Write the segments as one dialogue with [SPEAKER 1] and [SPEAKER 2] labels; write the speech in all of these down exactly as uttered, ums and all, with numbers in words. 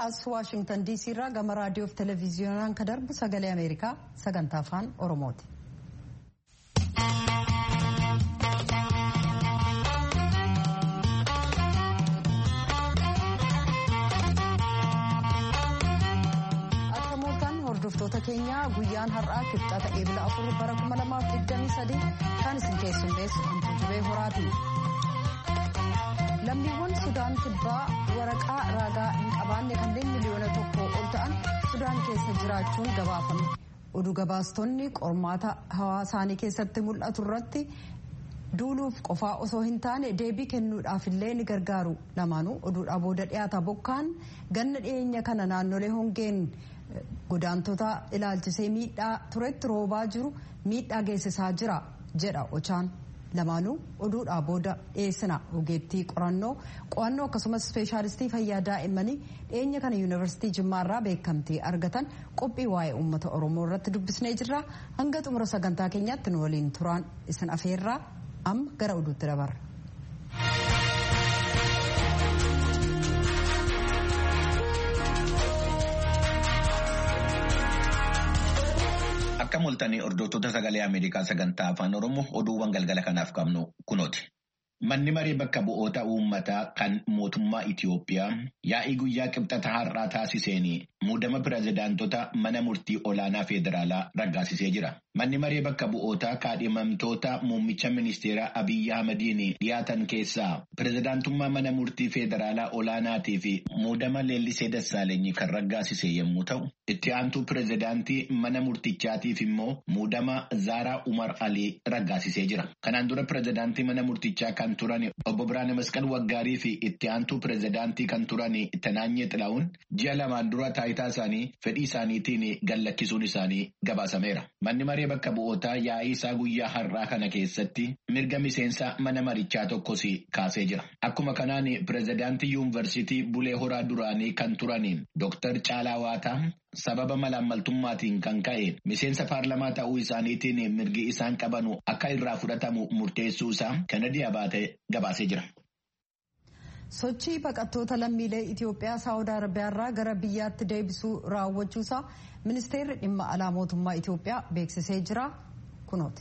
[SPEAKER 1] as Washington D C irraa gama raadiyoo fi televiziyoonaan kan darbu sagalee Ameerikaa sagantaa afaan Oromooti. Akka mootaan hordoftoota keenyaa guyyaan har'aa kibxata eebila afur bara kuma lamaaf digdamii sadii kan isin keessummeessu Antuujubee Horaati. Lammiiwwan Sudaan kibbaa waraqaa ragaa hin qabaanne kanneen miliyoona tokko ol ta'an Sudaan keessa jiraachuun gabaafame. Oduu gabaastonni qormaata hawaasaanii keessatti mul'atu irratti duuluuf qofaa osoo hin taane deebii kennuudhaaf illee ni gargaaru. Lamaanuu oduudhaa booda dhiyaata. Bokkaan ganna dhiyeenya kana naannolee hongeen godaantota ilaalchisee miidhaa turetti roobaa jiru miidhaa geessisaa jira jedha Ochaan. Lamaanuu oduudhaa booda dhiyeessina. Ogeettii qorannoo qo'annoo akkasumas ispeeshaalistii fayyaa daa'immanii dhiyeenya kana yuunivarsiitii Jimmaarraa beekamtii argatan qophii waa'ee uummata Oromoo irratti dubbisnee jirra. Hanga xumura sagantaa keenyaatti nu waliin turaan isin afeerraa amma gara oduutti dabarra.
[SPEAKER 2] Akka mul'atanii hordoftoota sagalee Ameerikaa sagantaa afaan Oromoo oduuwwan galgala kanaaf qabnu kunooti. Manni maree bakka bu'oota uummataa kan mootummaa Itiyoophiyaa yaa'ii guyyaa qibxata har'aa taasiseen muudama pirezidaantota mana murtii olaanaa federaalaa raggaasisee jira. Manni maree bakka bu'oota kaadhimamtoota muummicha ministeeraa Abiyyi Ahmediin dhiyaatan keessaa pirezidaantummaa mana murtii federaalaa olaanaatii fi muudama Leellisee Dassaalenyi kan raggaasise yommuu ta'u, itti aantuu pirezidaantii mana murtichaatiif immoo muudama Zaaraa Umar Alii raggaasisee jira. Kanaan dura pirezidaantii mana murtichaa kan turan obbo Biraane Masqal Waggaarii fi itti aantuu pirezidaantii kan turan Tanaanyee Xilaa'uun ji'a lamaan dura taayitaa isaanii fedhii isaaniitiin gallakkisuun isaanii gabaasameera. Manni maree bakka bu'ootaa yaa'ii isaa guyyaa har'aa kana keessatti mirga miseensa mana marichaa tokkos kaasee jira. Akkuma kanaan pirezidaantii yuunivarsiitii Bulee Horaa duraanii kan turaniin Dooktar Caalaa Waataa sababa malaammaltummaatiin kan ka'e miseensa paarlamaa ta'uu isaaniitiin mirgi isaan qabanu akka irraa fudhatamu murteessuu isaa Kennedy Abaatee gabaasee jira.
[SPEAKER 1] Sochii baqattoota lammiilee Itiyoophiyaa Saawud Arabiyaarraa gara biyyaatti deebisuu raawwachuusaa ministeerri dhimma alaa mootummaa Itiyoophiyaa beeksisee jira. Kunooti.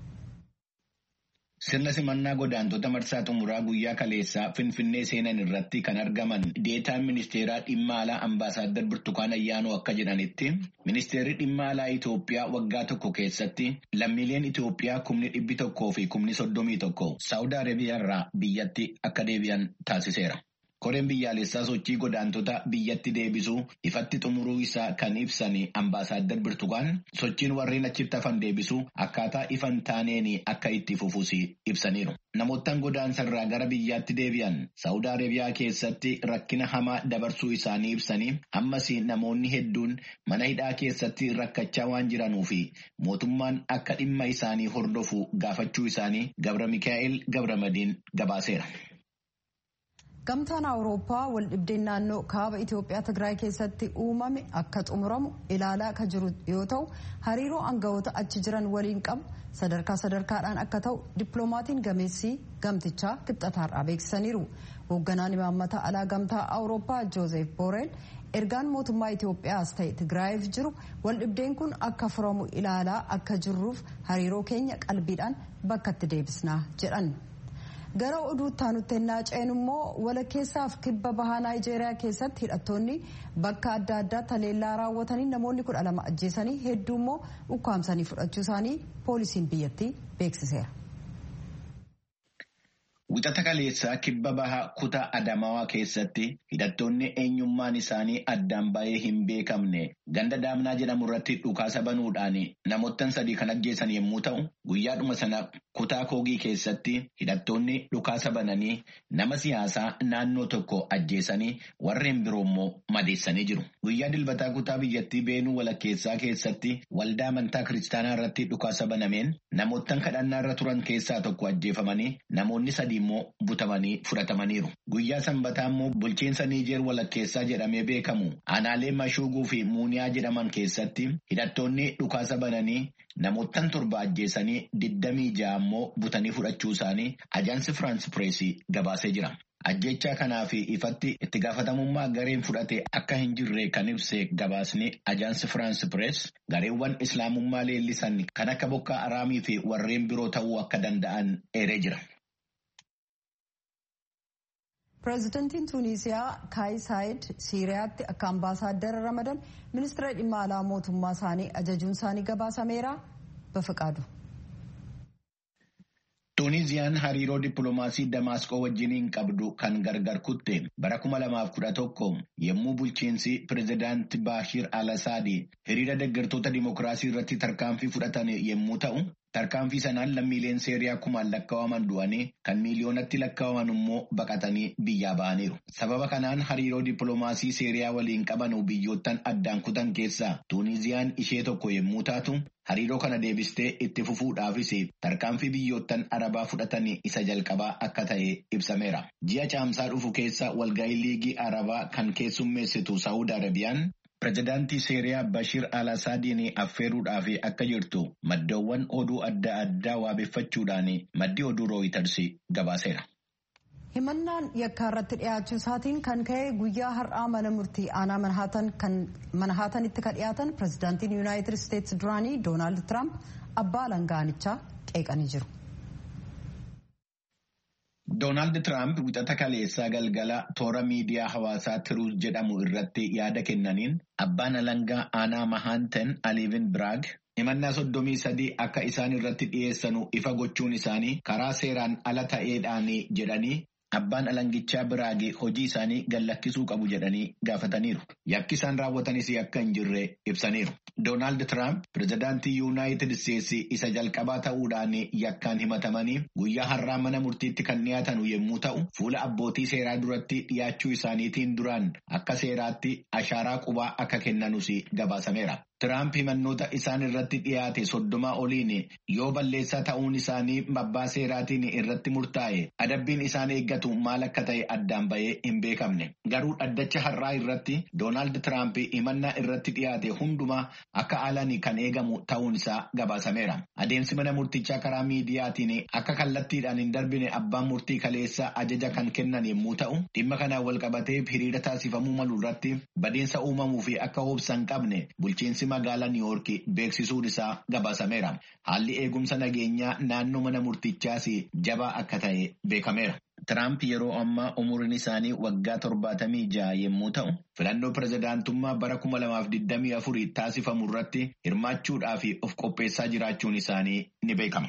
[SPEAKER 2] Sirna simannaa godaantota marsaa xumuraa guyyaa kaleessaa Finfinnee seenan irratti kan argaman deetaan ministeeraa dhimma alaa ambaasaaddar Birtukaan Ayyaanoo akka jedhanitti ministeerri dhimma alaa Itoophiyaa waggaa tokko keessatti lammiileen Itoophiyaa kumni dhibbi tokkoo fi kumni soddomii tokko Saawud Arabiyaarraa biyyatti akka deebi'an taasiseera. Koreen biyyaalessaa sochii godaantota biyyatti deebisuu ifatti xumuruu isaa kan ibsan ambaasaaddar Birtukaan sochiin warreen achitti hafan deebisuu akkaataa ifan taaneen akka itti fufuus ibsaniiru. Namoottan godaansarraa gara biyyaatti deebi'an Saawud Arabiyaa keessatti rakkina hamaa dabarsuu isaanii ibsanii ammas namoonni hedduun mana hidhaa keessatti rakkachaa waan jiranuu fi mootummaan akka dhimma isaanii hordofu gaafachuu isaanii Gabra Mikaa'el Gabramadiin gabaaseera.
[SPEAKER 1] Gamtaan Awurooppaa wal dhibdeen naannoo kaaba Itiyoophiyaa Tigraay keessatti uumame akka xumuramu ilaalaa kan jiru yoo ta'u hariiroo aangawoota achi jiran waliin qabu sadarkaa sadarkaadhaan akka ta'u dippiloomaatiin gameessii gamtichaa kibxataarraa beeksisaniiru. Hoogganaan imaammata alaa gamtaa Awurooppaa Joozef Booreel ergaan mootummaa Itiyoophiyaas ta'e Tigraayiif jiru wal dhibdeen kun akka furamu ilaalaa akka jirruuf hariiroo keenya qalbiidhaan bakkatti deebisnaa jedhan. Gara oduutti aanutti ennaa ceenu immoo walakkeessaaf kibba bahaa Naayijeeriyaa keessatti hidhattoonni bakka adda addaa taleellaa raawwatanii namoonni kudha lama ajjeesanii hedduu immoo ukkaamsanii fudhachuu isaanii poolisiin biyyattii beeksiseera.
[SPEAKER 2] Wixata kaleessaa kibba bahaa kutaa Adamaawaa keessatti hidhattoonni eenyummaan isaanii addaan baay'ee hin beekamne ganda daamnaa jedhamu irratti dhukaasa banuudhaan namoottan sadii kan ajjeesan yommuu ta'u guyyaadhuma sana kutaa Koogii keessatti hidhattoonni dhukaasa bananii nama siyaasaa naannoo tokko ajjeesanii warreen biroo immoo madeessanii jiru. Guyyaa dilbataa kutaa biyyattii Beenuu walakkeessaa keessatti waldaa amantaa kiristaanaa irratti dhukaasa banameen namoottan kadhannaa irra turan keessaa tokko ajjeefamanii namoonni sadii immoo butamanii fudhatamaniiru. Guyyaa sanbataa immoo bulchiinsa Niijeer walakkeessaa jedhamee beekamu aanaalee Mashuuguu fi Muuniyaa jedhaman keessatti hidhattoonni dhukaasa bananii namoottan torba ajjeesanii digdamii ja'a immoo butanii fudhachuu isaanii ajaansi Firaans Pireesii gabaasee jira. Ajjechaa kanaa fi ifatti itti gaafatamummaa gareen fudhate akka hin jirre kan ibse gabaasni Ajaansi Firaansi Pirees gareewwan islaamummaa leellisan kan akka Boko Haraamii fi warreen biroo ta'uu akka danda'an eeree jira.
[SPEAKER 1] Pireezidantiin Tuuniisiyaa Kaayis Saayid Siiriyaatti akka ambaasaaddara ramadan ministeera dhimma alaa mootummaa isaanii ajajuun isaanii gabaasameera. Bafaqaadu.
[SPEAKER 2] Tuuniiziyaan hariiroo dippiloomaasii Damaasqoo wajjiniin qabdu kan gargar kutte bara kuma lamaaf kudha tokko yommuu bulchiinsi pireezidaanti Baashir al-Asaad hiriira deeggartoota dimokiraasii irratti tarkaanfii fudhatan yommuu ta'u, tarkaanfii sanaan lammiileen Siiriyaa kumaan lakkaa'aman du'anii kan miiliyoonatti lakkaa'aman immoo baqatanii biyyaa ba'aniiru. Sababa kanaan hariiroo dippiloomaasii Siiriyaa waliin qaban biyyoottan addaan kutan keessaa Tuuniiziyaan ishee tokko yommuu taatu, hariiroo kana deebistee itti fufuudhaafis tarkaanfii biyyoottan Arabaa fudhatanii isa jalqabaa akka ta'e ibsameera. Ji'a caamsaa dhufu keessa walgahii liigii Arabaa kan keessummeessitu Saawud Arabiyaan pireezidaantii Siiriyaa Bashir al-Asaadiin affeeruudhaaf akka jirtu maddoowwan oduu adda addaa waabeffachuudhaan maddi oduu Rooyiters gabaaseera.
[SPEAKER 1] Himannaan yakkaa irratti dhiyaachuu isaatiin kan ka'e guyyaa har'aa mana murtii aanaa Manhaatanitti kan dhiyaatan pireezidaantiin Yuunaayitid Isteetsi duraanii Doonaald Tiraamp abbaa alangaanichaa qeeqanii jiru.
[SPEAKER 2] Doonaald Tiraamp wixata kaleessaa galgala toora miidiyaa hawaasaa Tiruus jedhamu irratti yaada kennaniin abbaan alangaa aanaa Manhaatan Aliivin Biraag himannaa soddomii sadii akka isaan irratti dhiyeessanu ifa gochuun isaanii karaa seeraan ala ta'eedhaan jedhanii abbaan alangichaa Biraag hojii isaanii gallakkisuu qabu jedhanii gaafataniiru. Yakki isaan raawwatanis akka hin jirre ibsaniiru. Doonaald Tiraamp pireezidaantii Yuunaayitid Isteetsi isa jalqabaa ta'uudhaan yakkaan himatamanii guyyaa har'aa mana murtiitti kan dhiyaatan yommuu ta'u, fuula abbootii seeraa duratti dhiyaachuu isaaniitiin duraan akka seeraatti ashaaraa qubaa akka kennanus gabaasameera. Tiraamp himannoota isaan irratti dhiyaate soddomaa oliin yoo balleessaa ta'uun isaanii abbaa seeraatiin irratti murtaa'e adabbiin isaan eeggatu maal akka ta'e addaan bahee hin beekamne. Garuu dhaddacha har'aa irratti Doonaald Tiraamp himannaa irratti dhiyaate hundumaa akka alani kan eegamu ta'uun isaa gabaasameera. Adeemsi mana murtichaa karaa miidiyaatiin akka kallattiidhaan hin darbine abbaan murtii kaleessa ajaja kan kennan yommuu ta'u, dhimma kanaan wal qabatee hiriira taasifamuu malu irratti badiinsa uumamuu fi akka obsa hin qabne bulchiinsi magaalaa Niiwoorki beeksisuun isaa gabaasameera. Haalli eegumsa nageenyaa naannoo mana murtichaas jabaa akka ta'e beekameera. Tiraamp yeroo ammaa umuriin isaanii waggaa torbaatamii ja'a yommuu ta'u, filannoo pireezidaantummaa bara kuma lamaaf digdamii afurii taasifamu irratti hirmaachuudhaaf of qopheessaa jiraachuun isaanii ni beekama.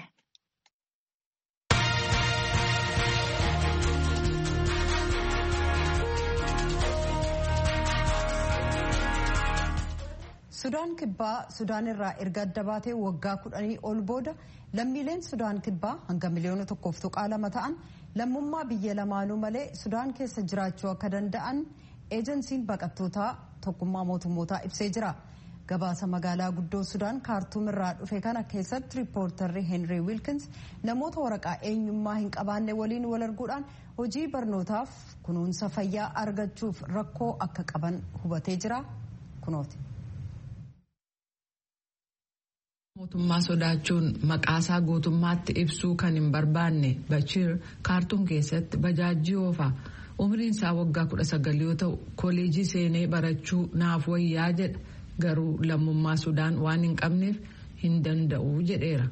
[SPEAKER 1] Sudaan kibbaa Sudaan irraa erga adda baatee waggaa kudhanii ol booda lammiileen Sudaan kibbaa hanga miliyoona tokkoof tuqaa lama ta'an lammummaa biyya lamaanuu malee Sudaan keessa jiraachuu akka danda'an eejensiin baqattootaa tokkummaa mootummootaa ibsee jira. Gabaasa magaalaa guddoo Sudaan kaartuum irraa dhufe kana keessatti riippoortarri Henry Wilkins namoota waraqaa eenyummaa hin qabaanne waliin wal arguudhaan hojii barnootaaf kunuunsa fayyaa argachuuf rakkoo akka qaban hubatee jira. Kunooti.
[SPEAKER 3] Mootummaa sodaachuun maqaasaa guutummaatti ibsuu kan hin barbaanne Bashir kaartuum keessatti bajaajii oofa. Umriin isaa waggaa kudha sagal yoo ta'u koolejii seenee barachuu naaf wayyaa jedha. Garuu lammummaa Sudaan waan hin qabneef hin danda'u jedheera.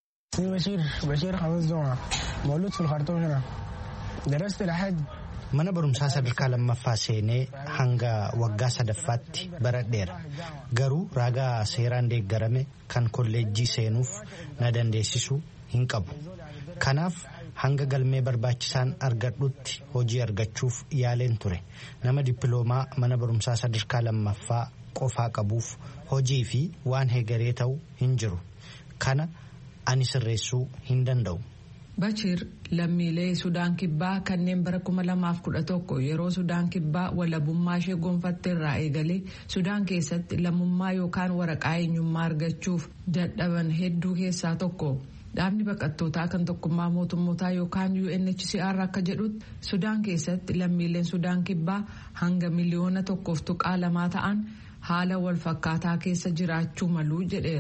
[SPEAKER 4] Mana barumsaa sadarkaa lammaffaa seenee hanga waggaa sadaffaatti baradheera. Garuu ragaa seeraan deeggarame kan kolleejjii seenuuf na dandeessisuu hin qabu. Kanaaf hanga galmee barbaachisaan argadhutti hojii argachuuf yaaleen ture. Nama dippiloomaa mana barumsaa sadarkaa lammaffaa qofaa qabuuf hojii fi waan heegaree ta'u hin jiru. Kana ani sirreessuu hin danda'u.
[SPEAKER 3] Bashir lammiilee Sudaan kibbaa kanneen bara kuma lamaaf kudha tokko yeroo Sudaan kibbaa walabummaa ishee gonfatte irraa eegalee Sudaan keessatti lammummaa yookaan waraqaa eenyummaa argachuuf dadhaban hedduu keessaa tokko. Dhaabni baqattootaa kan tokkummaa mootummootaa yookaan U N H C R akka jedhutti Sudaan keessatti lammiileen Sudaan kibbaa hanga miliyoona tokkoof tuqaa lamaa ta'an haala wal fakkaataa keessa jiraachuu maluu jedheera.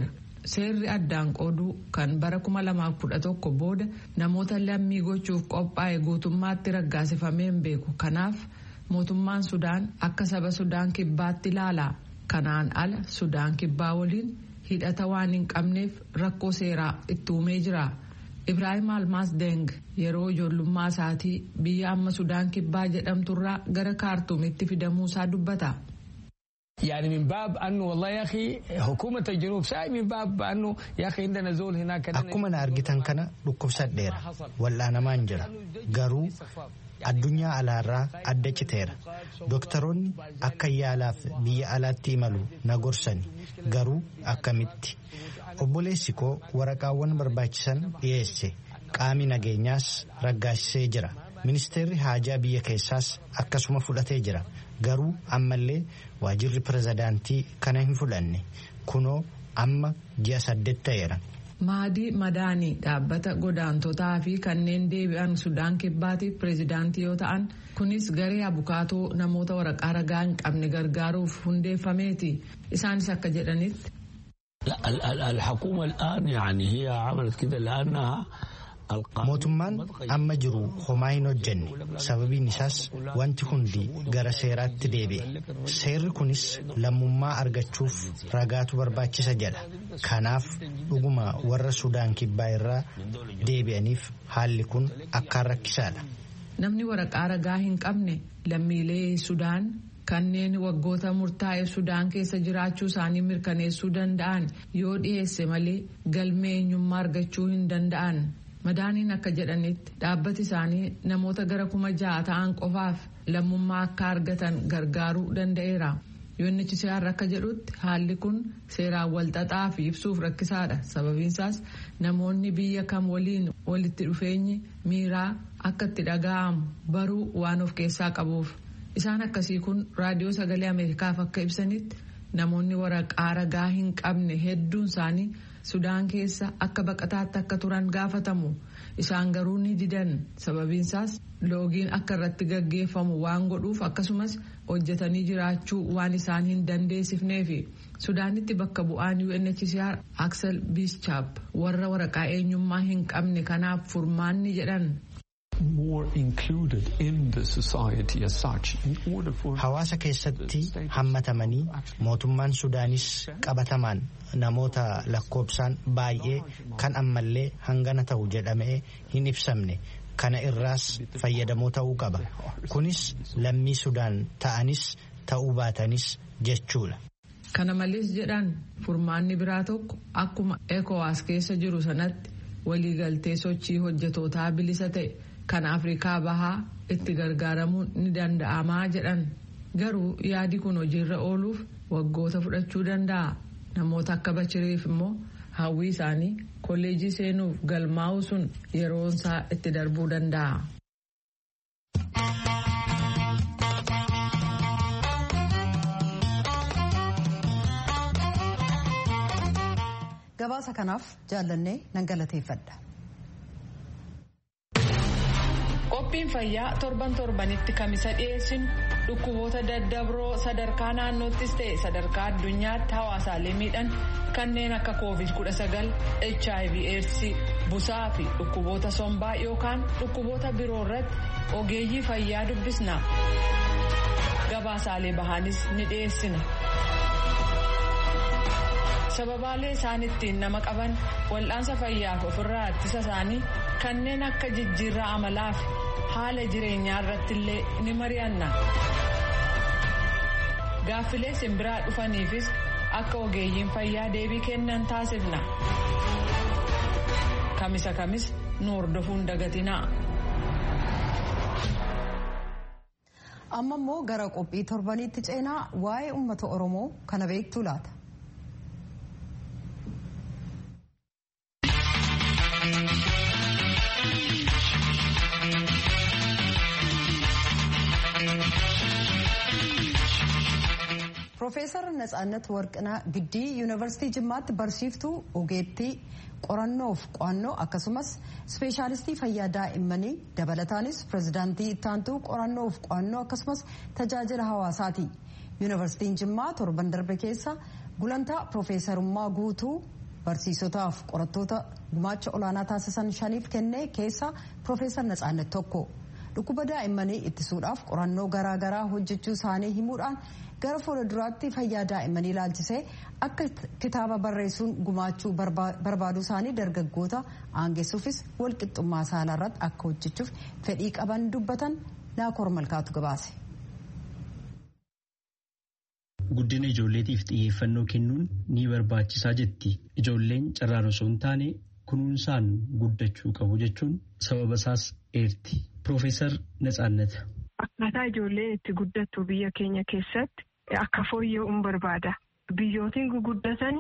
[SPEAKER 3] seerri addaan qooduu kan bara kuma lamaaf kudha tokko booda namoota lammii gochuuf qophaa'e guutummaatti raggaasifamee hin beeku. Kanaaf mootummaan Sudaan akka saba Sudaan kibbaatti ilaala. Kanaan ala Sudaan kibbaa waliin hidhata waan hin qabneef rakkoo seeraa itti uumee jira. Ibrahim Almas Deng yeroo ijoollummaa isaatii biyya amma Sudaan kibbaa jedhamturraa gara kaartuumitti fidamuu isaa dubbata.
[SPEAKER 5] يعني من باب أنه والله يا أخي حكومة الجنوب ساي من باب أنه يا أخي عندنا زول هناك
[SPEAKER 4] أكو من أرجتن كنا لكوسات دير ولا أنا ما نجرا جارو الدنيا على الرا أدت تير دكتورون أكيا آلاف بيا آلات تيمالو نغورسني جارو أكمتي أبوليسيكو ورقاون برباچسن يسي قامي نغينياس رغاشسee jira. Ministeerri haajaa biyya keessaas akkasuma fudhatee jira. Garuu ammallee waajirri pirezidaantii kana hin fudhanne. Kunoo amma ji'a saddeet ta'eera.
[SPEAKER 3] Maadii Madaanii dhaabbata godaantotaa fi kanneen deebi'an Sudaan kibbaatiif pirezidaantii yoo ta'an kunis garee abukaatoo namoota waraqaa ragaa hin qabne gargaaruuf hundeeffameeti. Isaanis akka jedhanitti.
[SPEAKER 5] الحكومة الآن يعني هي عملت كده لأنها
[SPEAKER 4] mootummaan amma jiru homaa hin hojjenne sababiin isaas wanti hundi gara seeraatti deebi'e. Seerri kunis lammummaa argachuuf ragaatu barbaachisa jedha. Kanaaf dhuguma warra Sudaan kibbaa irraa deebi'aniif haalli kun akkaan rakkisaadha.
[SPEAKER 3] Namni waraqaa ragaa hin qabne lammiilee Sudaan kanneen waggoota murtaa'e Sudaan keessa jiraachuu isaanii mirkaneessuu danda'an yoo dhiyeesse malee galmee eenyummaa argachuu hin danda'an. Madaaniin akka jedhanitti dhaabbati isaanii namoota gara kuma ja'a ta'an qofaaf lammummaa akka argatan gargaaruu danda'eera. U N H C R akka jedhutti haalli kun seeraan walxaxaa fi ibsuuf rakkisaadha. Sababiinsaas namoonni biyya kam waliin walitti dhufeenyi miiraa akka itti dhaga'amu baruu waan of keessaa qabuuf. Isaan akkasii kun raadiyoo sagalee Ameerikaaf akka ibsanitti namoonni waraqaa ragaa hin qabne hedduun isaanii Sudaan keessa akka baqataatti akka turan gaafatamu. Isaan garuu ni didan. Sababiinsaas loogiin akka irratti gaggeeffamu waan godhuuf akkasumas hojjetanii jiraachuu waan isaan hin dandeessifneefi. Sudaanitti bakka bu'aan U N H C R Axel Bischap warra waraqaa eenyummaa hin qabne kanaaf furmaanni jedhan.
[SPEAKER 4] Hawaasa keessatti hammatamanii mootummaan Sudaanis qabatamaan namoota lakkoobsaan baay'ee kan ammallee hangana ta'u jedhamee hin ibsamne kana irraas fayyadamoo ta'uu qaba. Kunis lammii Sudaan ta'anis ta'uu baatanis jechuudha.
[SPEAKER 3] Kana malees jedhan furmaanni biraa tokko akkuma ECOWAS keessa jiru sanatti waliigaltee sochii hojjetootaa bilisa ta'e kan Afrikaa bahaa itti gargaaramuun ni danda'amaa jedhan. Garuu yaadi kun hojiirra ooluuf waggoota fudhachuu danda'a. Namoota akka Bachiriif immoo hawwii isaanii kolleejii seenuuf galmaa'u sun yeroonsaa itti darbuu danda'a.
[SPEAKER 1] Gabaasa kanaaf jaallannee nan galateeffadha.
[SPEAKER 3] Qophiin fayyaa torban torbanitti kamisa dhiyeessinu dhukkuboota daddabroo sadarkaa naannoottis ta'e sadarkaa addunyaatti hawaasaalee miidhan kanneen akka koovid kudha sagal, H I V AIDS, busaa fi dhukkuboota sombaa yookaan dhukkuboota biroo irratti ogeeyyii fayyaa dubbisna. Gabaasaalee bahaanis ni dhiyeessina. Sababaalee isaan ittiin nama qaban wal'aansa fayyaaf ofirraa ittisa isaanii kanneen akka jijjiirraa amalaa fi haala jireenyaa irratti illee ni mari'anna. Gaaffilee simbiraa dhufaniifis akka ogeeyyiin fayyaa deebii kennan taasifna. Kamisa kamis nu hordofuun dagatinaa.
[SPEAKER 1] Amma immoo gara qophii torbaniitti ceenaa waa'ee uummata Oromoo kana beektuu laata? Profeesar Natsaannat Warqinaa Giddii Yuunivarsiitii Jimmaatti barsiiftuu ogeettii qorannoof qo'annoo akkasumas ispeeshaalistii fayyaa daa'immanii dabalataanis pirezidaantii ittaantuu qorannoof qo'annoo akkasumas tajaajila hawaasaati. Yuunivarsiitiin Jimmaa torban darbe keessa gulantaa profeesarummaa guutuu barsiisotaaf qorattoota gumaacha olaanaa taasisan shaniif kenne keessa Profeesar Natsaannet tokko. Dhukkuba daa'immanii ittisuudhaaf qorannoo garaagaraa hojjechuu isaanii himuudhaan gara fuulduraatti fayyaa daa'immanii ilaalchisee akka kitaaba barreessuun gumaachuu barbaaduu isaanii dargaggoota aangessuufis walqixxummaa saalaa irratti akka hojjechuuf fedhii qaban dubbatan Naakoor Malkaatu gabaase.
[SPEAKER 6] Guddina ijoolleetiif xiyyeeffannoo kennuun ni barbaachisaa jetti. Ijoolleen carraan osoo hin taane kunuunsaan guddachuu qabu jechuun sababa isaas eerti. Profeesar Natsaannet.
[SPEAKER 7] Akkaataa ijoolleen itti guddattu biyya keenya keessatti akka fooyya'uun barbaada. Biyyootiin guguddatan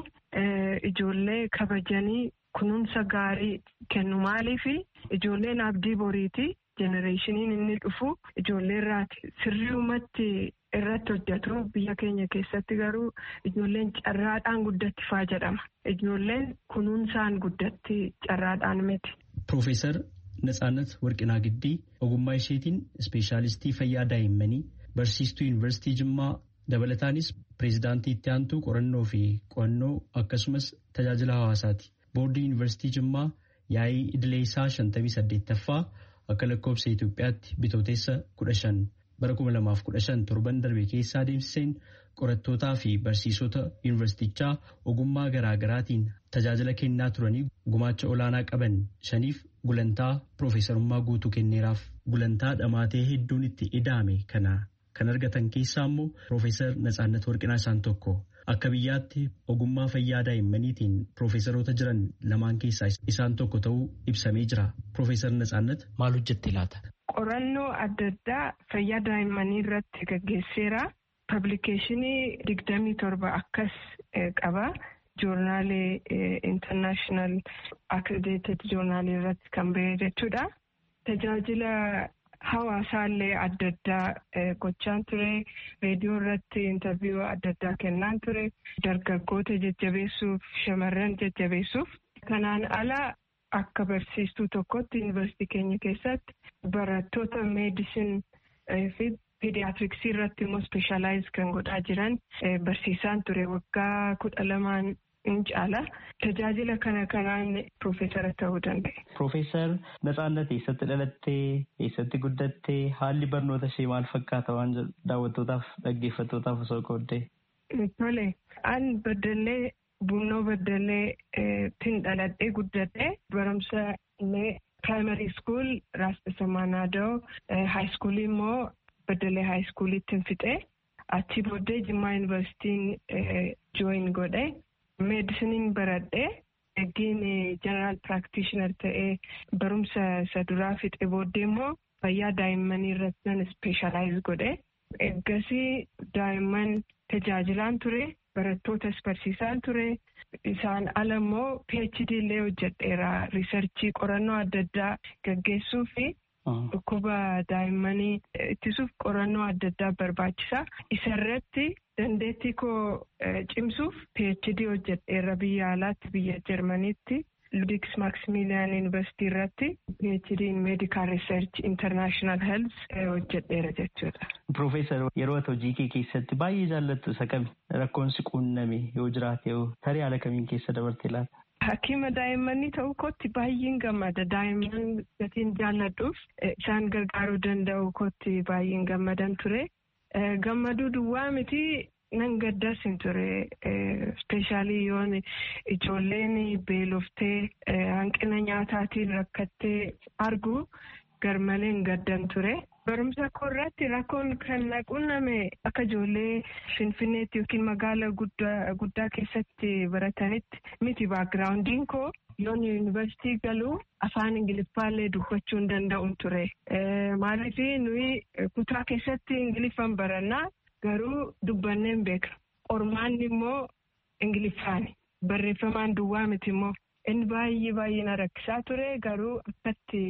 [SPEAKER 7] ijoollee kabajanii kunuunsa gaarii kennu maaliif ijoolleen abdii boriiti jenereeshiniin inni dhufu ijoollee irraati sirriumatti irratti hojjetu. Biyya keenya keessatti garuu ijoolleen carraadhaan guddatti faa jedhama. Ijoolleen kunuunsaan guddatti carraadhaan miti.
[SPEAKER 6] Profeesar Natsaannet Warqinaa Giddii ogummaa isheetiin ispeeshaalistii fayyaa daa'immanii barsiistuu yuunivarsiitii Jimmaa dabalataanis pireezidaantii itti aantuu qorannoo fi qo'annoo akkasumas tajaajila hawaasaati. Boordii yuunivarsiitii Jimmaa yaa'ii idilee isaa shantamii saddeettaffaa akka lakkoofsa Itoophiyaatti bitooteessa kudha shan bara kuma lamaaf kudha shan torban darbe keessaa adeemsiseen qorattootaa fi barsiisota yuunivarsiitichaa ogummaa garaa garaatiin tajaajila kennaa turanii gumaacha olaanaa qaban shaniif gulantaa Profeesarummaa guutuu kenneeraaf. Gulantaa dhamaatee hedduun itti ida'ame kana kan argatan keessaa immoo Profeesar Natsaannet Warqinaa isaan tokko. Akka biyyaatti ogummaa fayyaa daa'immaniitiin Profeesaroota jiran lamaan keessaa isaan tokko ta'uu ibsamee jira. Profeesar Natsaannet maal hojjette laata?
[SPEAKER 7] Qorannoo adda addaa fayyaa daa'immanii irratti gaggeesseera. Publikeeshinii digdamii torba akkas qaba. Joornaalee international accredited joornaalee irratti kan ba'e jechuudha. Tajaajila hawaasaallee adda addaa gochaan ture. Reediyoo irratti intarviiyuu adda addaa kennaan ture. Dargaggoota jajjabeessuuf, shamarran jajjabeessuuf. Kanaan ala akka barsiistuu tokkotti yuunivarsiitii keenya keessatti barattoota meedisin fi Pediatriksii irratti immoo speeshaalaayiz kan godhaa jiran barsiisaan ture waggaa kudha lamaan in caala. Tajaajila kana kanaan Profeesara ta'uu danda'e.
[SPEAKER 8] Profeesar Natsaannet eessatti dhalattee, eessatti guddattee, haalli barnoota ishee maal fakkaata waan daawwattootaaf dhaggeeffattootaaf osoo qooddee?
[SPEAKER 7] Tole, an Baddallee Bunnoo Baddallee tin dhaladhee guddadhee barumsa illee Primary School Raasta Samaanaadoo, High School immoo Baddallee High Schoolitti fixee achi booddee Jimmaa Yuunivarsiitiin join godhee meedisiniin baradhee eeggiin General Practitioner ta'ee barumsa isa duraa fixee booddee immoo fayyaa daa'immanii irratti nan speeshaalaayiz godhee eeggasii daa'imman tajaajilaan ture barattootas barsiisaan ture isaan ala immoo PhD illee hojjedheera riisarchii qorannoo adda addaa gaggeessuu fi dhukkuba daa'immanii ittisuuf qorannoo adda addaa barbaachisa. Isarratti dandeettii koo cimsuuf PhD hojjedheera biyya alaatti biyya Jarmaniitti Ludwig Maximilian University irratti PhD in Medical Research International Health hojjedheera jechuudha.
[SPEAKER 8] Profeesar yeroo ati hojii kee keessatti baay'ee jaallattu isa kami? Rakkoon si quunname yoo jiraate yoo tarii haala kamiin keessa dabarte laata?
[SPEAKER 7] Hakiima daa'immanii ta'uu kootti baay'een gammada. Daa'imman gatiin jaalladhuuf isaan gargaaruu danda'u kootti baay'een gammadan ture. Gammaduu duwwaa miti nan gaddas hin ture. Ispeeshaalii yoon ijoolleen beeloftee hanqina nyaataatiin rakkattee argu garmaleen gaddan ture. Barumsa koo irratti rakkoon kan quunname akka ijoollee Finfinneetti yookiin magaala guddaa keessatti baratanitti miti. Baakgiraawundiin koo yoon yuunivarsiitii galuu afaan Ingiliffaallee dubbachuu hin danda'u ture. Maaliif nuyi kutaa keessatti Ingiliffaan barannaa garuu dubbannee hin beeknu. Qormaanni immoo Ingiliffaani. Barreeffamaan duwwaa miti immoo inni baay'ee baay'ee na rakkisaa ture garuu akkatti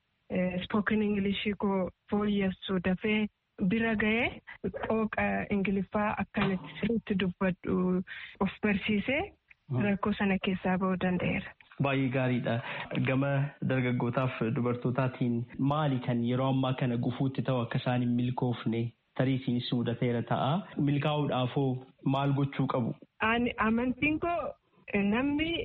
[SPEAKER 7] Spoken English koo fooyyessu dafee bira ga'ee qooqa Ingiliffaa akkanatti sirriitti dubbadhu of barsiisee rakkoo sana keessaa ba'uu danda'eera.
[SPEAKER 8] Baay'ee gaariidha. Gama dargaggootaaf dubartootaatiin maali kan yeroo ammaa kana gufuutti ta'u akka isaan hin milkoofne tarii isinis mudateera ta'a. Milkaa'uudhaafoo maal gochuu qabu?
[SPEAKER 7] Ani amantiin koo namni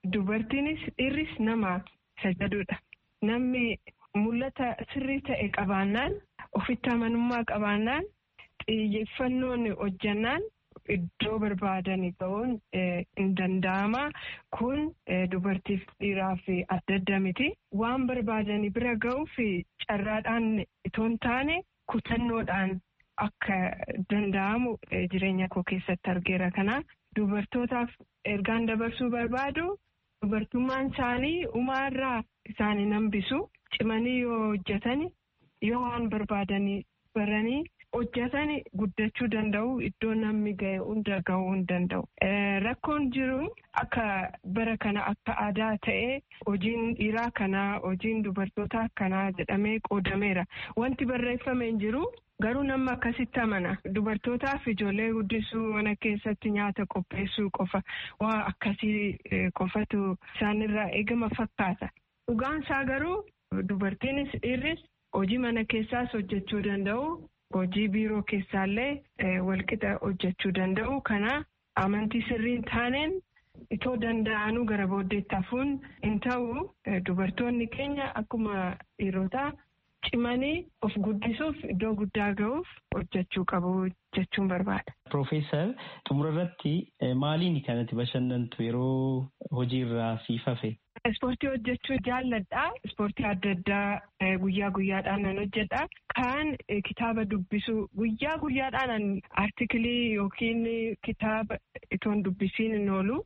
[SPEAKER 7] dubartiinis dhiirris nama sajadudha. Namni mul'ata sirrii ta'e qabaannaan ofitti amanummaa qabaannaan xiyyeeffannoon hojjannaan iddoo barbaadanii ga'uun hin danda'ama. Kun dubartiif dhiiraaf adda adda miti. Waan barbaadanii bira ga'uuf carraadhaan itoo hin taane kutannoodhaan akka danda'amu jireenya koo keessatti argeera. Kanaaf dubartootaaf ergaan dabarsuu barbaadu dubartummaan isaanii umaarraa isaanii nambisu. Cimanii yoo hojjetani yoo waan barbaadanii baranii hojjetani guddachuu danda'u. Iddoo namni ga'e hunda ga'uu hin danda'u. Rakkoon jiru akka bara kana akka aadaa ta'ee hojiin dhiiraa kanaa hojiin dubartootaa kanaa jedhamee qoodameera. Wanti barreeffame hin jiru. Garuu nama akkasitti amana. Dubartootaaf ijoollee guddisuu mana keessatti nyaata qopheessuu qofa waa akkasii qofatu isaanirraa eegama fakkaata. Dhugaan isaa garuu dubartiinis dhiirris hojii mana keessaas hojjechuu danda'u. Hojii biiroo keessaallee walqixa hojjechuu danda'u. Kana amantii sirrii hin taaneen itoo danda'anuu gara booddeetti hafuun hin ta'u. Dubartoonni keenya akkuma dhiirotaa cimanii of guddisuuf iddoo guddaa ga'uuf hojjechuu qabu jechuun barbaada.
[SPEAKER 8] Profeesar xumura irratti maaliin kanatti bashannantu yeroo hojiirraa siif hafe?
[SPEAKER 7] Ispoortii hojjechuu jaalladha. Ispoortii adda addaa guyyaa guyyaadhaan nan hojjedha. Kaan kitaaba dubbisuu guyyaa guyyaadhaan artikilii yookiin kitaaba itoon dubbisiin hin oolu.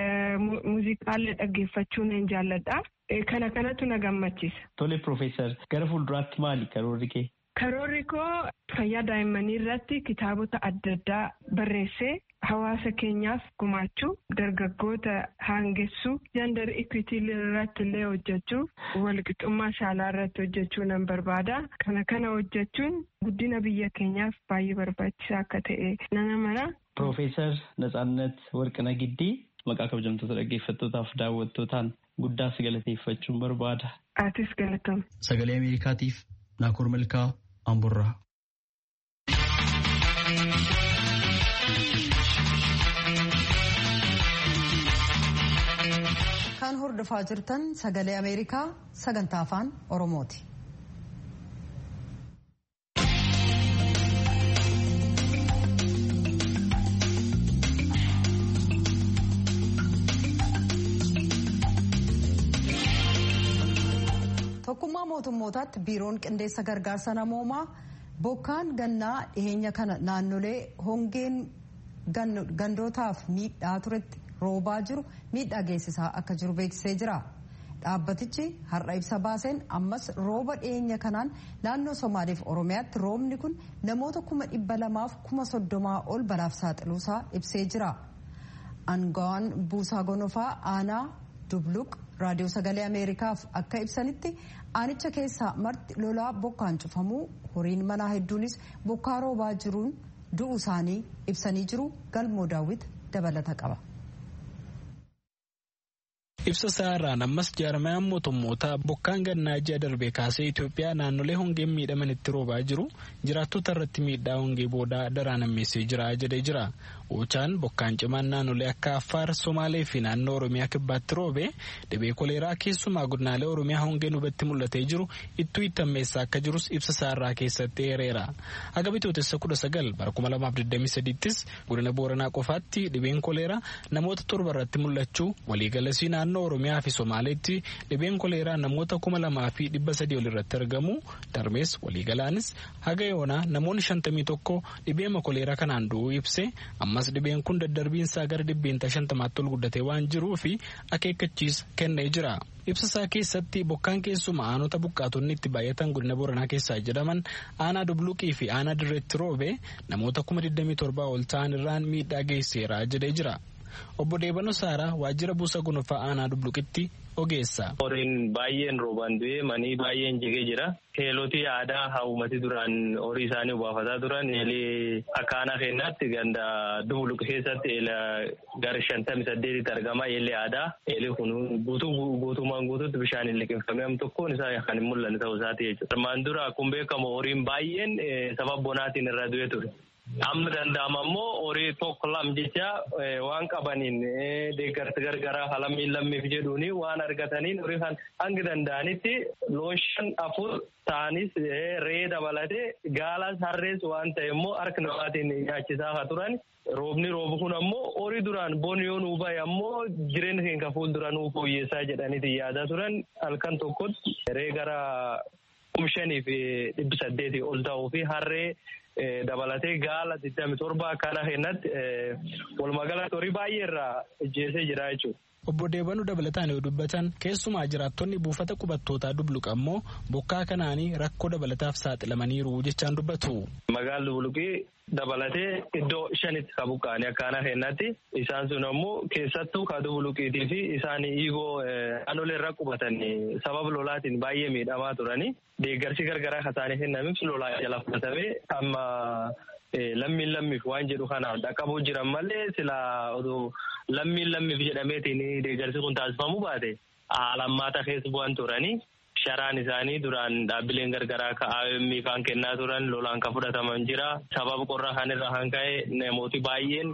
[SPEAKER 7] Muuziqaallee dhaggeeffachuun hin jaalladha. Kana kanatu na gammachiisa.
[SPEAKER 8] Tole Profeesar gara fuulduraatti maali karoorri kee?
[SPEAKER 7] Karoorri koo fayyaa daa'immanii irratti kitaabota adda addaa barreessee hawaasa keenyaaf gumaachuu, dargaggoota haangessuu, gender equity irratti illee hojjechuu, walqixxummaa saalaa irratti hojjechuu nan barbaada. Kana kana hojjechuun guddina biyya keenyaaf baay'ee barbaachisaa akka ta'e nan amana.
[SPEAKER 8] Profeesar Natsaannat Warqinaa Giddii maqaa kabajamtoota dhaggeeffattootaaf daawwattootaan guddaa si galateeffachuun barbaada.
[SPEAKER 7] Atis galatama.
[SPEAKER 6] Sagalee Ameerikaatiif Naakoor Malkaa Amburraa.
[SPEAKER 1] Kan hordofaa jirtan sagalee Ameerikaa sagantaa afaan Oromooti. Tokkummaa mootummootaatti biiroon qindeessa gargaarsa namoomaa bokkaan gannaa dhiheenya kana naannolee hongeen gandootaaf miidhaa turetti roobaa jiru miidhaa geessisaa akka jiru beeksisee jira. Dhaabbatichi har'a ibsa baaseen ammas rooba dhiheenya kanaan naannoo Somaaliif Oromiyaatti roobni kun namoota kuma dhibba lamaaf kuma soddomaa ol balaaf saaxiluusaa ibsee jira. Aangawaan Buusaa Gonofaa aanaa Dubluq raadiyoo sagalee Ameerikaaf akka ibsanitti aanicha keessaa marti lolaa bokkaan cufamuu horiin manaa hedduunis bokkaa roobaa jiruun du'uu isaanii ibsanii jiru. Galmoo Daawwit dabalata qaba.
[SPEAKER 9] Ibsa isaarraan ammas jaarmayaan mootummootaa bokkaan gannaa ji'a darbee kaasee Itoophiyaa naannolee hongeen miidhamanitti roobaa jiru jiraattota irratti miidhaa hongee boodaa daraan hammeessee jira jedhee jira. Oochaan bokkaan cimaan naannolee akka Affaar, Somaalee fi naannoo Oromiyaa kibbaatti roobe dhibee koleeraa keessumaa godinaalee Oromiyaa hongeen hubatti mul'atee jiru ittuu itti hammeessaa akka jirus ibsa isaarraa keessatti eereera. Haga bitootessa kudha sagal bara kuma lamaaf digdamii sadiittis godina Booranaa qofaatti dhibeen koleeraa namoota torba irratti mul'achuu waliigalasii naannoo Oromiyaa fi Somaaleetti dhibeen koleeraa namoota kuma lamaa fi dhibba sadii ol irratti argamu darbees waliigalaanis haga yoonaa namoonni shantamii tokko dhibeema koleeraa kanaan du'uu ibse ammas dhibeen kun daddarbiinsaa gara dhibbeenta shantamaatti ol guddatee waan jiruu fi akeekkachiisa kennee jira. Ibsasaa keessatti bokkaan keessuma aanota buqqaatonni itti baay'atan godina Booranaa keessaa jedhaman aanaa Dubluqii fi aanaa Dirreetti roobe namoota kuma digdamii torbaa ol ta'an irraan miidhaa geesseera jedhee jira. Obbo Deebanoo Saaraa waajjira Buusaa Gonofaa aanaa Dubluqitti ogeessa.
[SPEAKER 10] Horiin baay'een roobaan du'e manii baay'een jigee jira. Heelotii aadaa hawumati duraan horii isaanii baafataa turan eelee akka aanaa keenyaatti ganda Dubluq keessatti eela gara shantamii saddeetitti argama eelee aadaa. Eelee kun guutuu guutumaan guutuutti bishaan hin liqimfamee am tokkoon isaa kan hin mul'anne ta'uu isaati jechuudha. Armaan dura akkuma beekamu horiin baay'een sababa bonaatiin irra du'e ture. amma danda'ama immoo horii tokko lam jecha waan qabaniin deeggarsa gargaraa halamii lammiif jedhuuni waan argataniin horii kan hanga danda'anitti loon shan afur ta'anis ree dabalatee gaalas harrees waan ta'e immoo harka namaatiin nyaachisaa haa turan. Roobni roobu kun ammoo horii duraan boon yoo nuu bahe ammoo jireenya keenya fuuldura nuu fooyyessaa jedhaniiti yaadaa turan halkan tokkotti ree gara kuma shanii fi dhibba saddeetii ol ta'uu fi harree dabalatee gaala digdami torba akkana kennatti walumaagalatti horii baay'ee irraa ijjeesee jira jechuudha.
[SPEAKER 9] Obbo Deebanuu dabalataan yoo dubbatan keessumaa jiraattonni buufata qubattootaa Dubluqa ammoo bokkaa kanaanii rakkoo dabalataaf saaxilamaniiru jechaan dubbatu.
[SPEAKER 10] Magaalli Dubluqii dabalatee iddoo shanitti ka buqqa'anii akkaana kennatti isaan sun ammoo keessattuu ka Dubluqiitii fi isaan hiigoo anoleerra qubatanii sababa lolaatiin baay'ee miidhamaa turanii deeggarsi gargaraa kasaanii kennamiif lolaa jala fudhatamee amma lammiin lammiif waan jedhu kanaan dhaqqabuu jiran malee silaa oduu lammiin lammiif jedhameetiin deeggarsi kun taasifamuu baate haalammaata keessa bu'an turanii sharaan isaanii duraan dhaabbileen gargaraa ka A M kan kennaa turan lolaan ka fudhataman jira sababa qorra kanirra kan ka'e namooti baay'een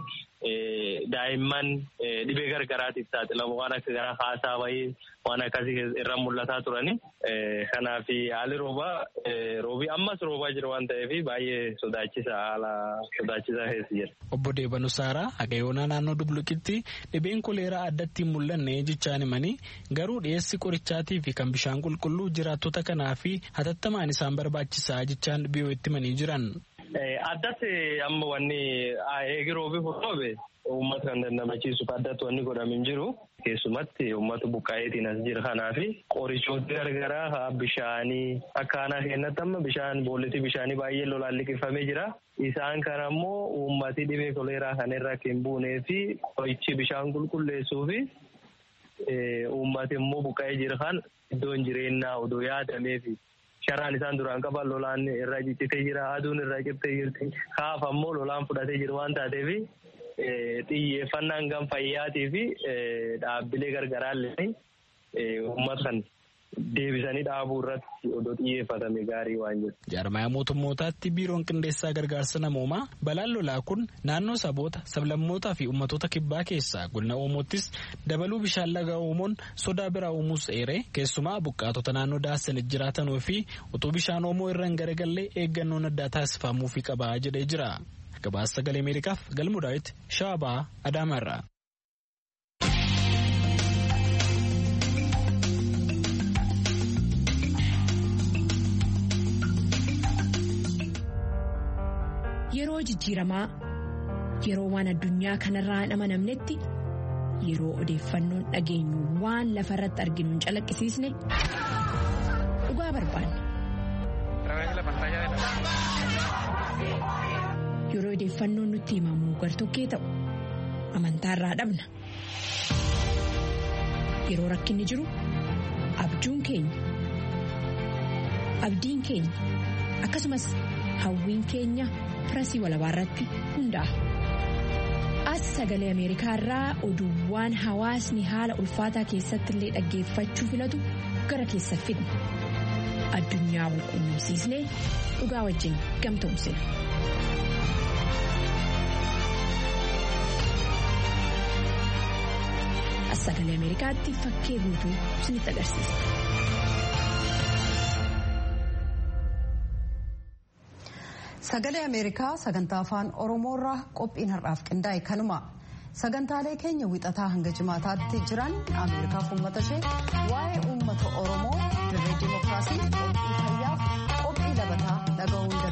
[SPEAKER 10] daa'imman dhibee gargaraatiif saaxilamu waan akka gara haasaa wayii waan akkasii irra mul'ataa turani. Kanaaf haalli roobaa roobii ammas roobaa jira waan ta'eef baay'ee sodaachisaa haala sodaachisaa keessa jira.
[SPEAKER 9] Obbo Deebanuu Saaraa Hagayoonaa naannoo Dubluqitti dhibeen koleeraa addatti hin mul'anne jechaan himanii garuu dhiyeessi qorichaatii fi kan bishaan qulqulluu jiraattota kanaa fi hatattamaan isaan barbaachisaa jechaan biyyoo itti himanii jiran.
[SPEAKER 10] Addatti amma wanni eegi roobii roobe uummata kan dandamachiisuuf addatti wanni godhamin jiru keessumatti uummata buqqaayeetiin as jira kanaafi qorichoota gargaraa bishaanii akkaanaa kennatti amma bishaan boolletii bishaanii baay'ee lolaan liqifamee jira. Isaan kan ammoo uummati dhibee koleeraa kan irra hin buunee fi qorichi bishaan qulqulleessuu fi uummati immoo buqqaa'ee jira kan iddoon jireenyaa odoo yaadamee fi sharaan isaan duraan qaban lolaan irraa ciccitee jira aduun irraa cittee jirti kaaf ammoo lolaan fudhatee jiru waan taateef xiyyeeffannaan gam fayyaatii fi dhaabbilee gargaraallee uummata kan deebisanii dhaabuu irratti odoo xiyyeeffatame gaarii waan jiru.
[SPEAKER 9] Jaarmayaa mootummootaatti biiroon qindeessaa gargaarsa namoomaa balaan lolaa kun naannoo saboota sablammootaa fi uummattoota kibbaa keessaa godina Oomoottis dabaluu bishaan laga Oomoon sodaa biraa uumuus eeree keessumaa buqqaatota naannoo daasanitti jiraatanuu fi utuu bishaan Oomoo irra hin garagallee eeggannoon addaa taasifamuufi qabaa jedhee jira. Gabaasa Sagalee Ameerikaaf Galmuu Daawit Shaabaa Adaamaarraa.
[SPEAKER 11] Yeroo jijjiiramaa yeroo waan addunyaa kanarraa hin amanamnetti yeroo odeeffannoon dhageenyu waan lafa irratti arginu hin calaqqisiisne dhugaa barbaanna. Yeroo odeeffannoon nutti himamu gartokkee ta'u amantaarraa dhabna. Yeroo rakkinni jiru abjuun keenya abdiin keenya akkasumas hawwiin keenya. Firasii walabaa irratti hundaa'a. As Sagalee Ameerikaa irraa oduuwwan hawaasni haala ulfaataa keessatti illee dhaggeeffachuu filatu gara keessa fidna. Addunyaa wal quunnamsiisnee dhugaa wajjin gamtoomsina. As Sagalee Ameerikaatti fakkee guutuu isinitti agarsiisa.
[SPEAKER 1] Sagalee Ameerikaa sagantaa afaan Oromoorraa qophiin har'aaf qindaa'e kanuma. Sagantaalee keenya wixataa hanga jimaataatti jiran Ameerikaaf uummata ishee waa'ee uummata Oromoo dirree dimookiraasii qophii fayyaaf qophii labataa dhaga'uun